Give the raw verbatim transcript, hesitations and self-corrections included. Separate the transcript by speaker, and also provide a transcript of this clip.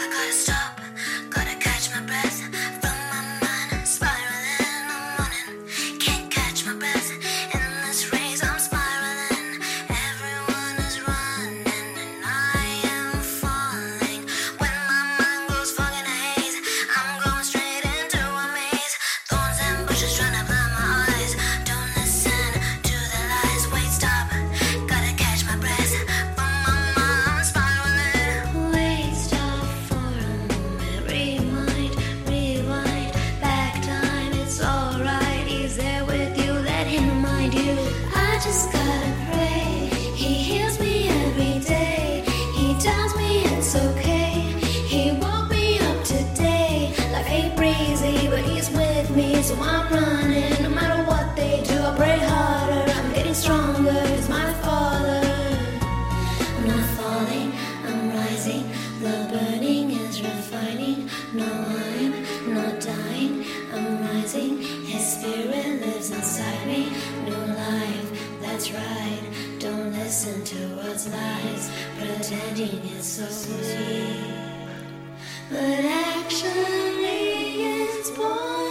Speaker 1: gotta stop, gotta catch my breath from my mind, spiraling. I'm running, can't catch my breath in this race. I'm spiraling. Everyone is running, and I am falling. When my mind goes fog in a haze, I'm going straight into a maze. Thorns and bushes trying to blind my eyes. Don't listen to the lies. Wait, stop, gotta catch my breath from my mind, spiraling. Wait, stop for a moment. Rewind, rewind, back time. It's alright. He's there with you. Let him remind you. I just gotta pray. He heals me every day. He tells me it's okay. He woke me up today. Life ain't breezy, but he's with me, so I'm running. No matter what they do, I pray harder. I'm getting stronger. He's my father. I'm not falling, I'm rising. The burning is refining. No, I'm not dying. I'm rising. His spirit lives inside me. New life, that's right. Don't listen to what's lies. Pretending it's so sweet, but actually it's poison.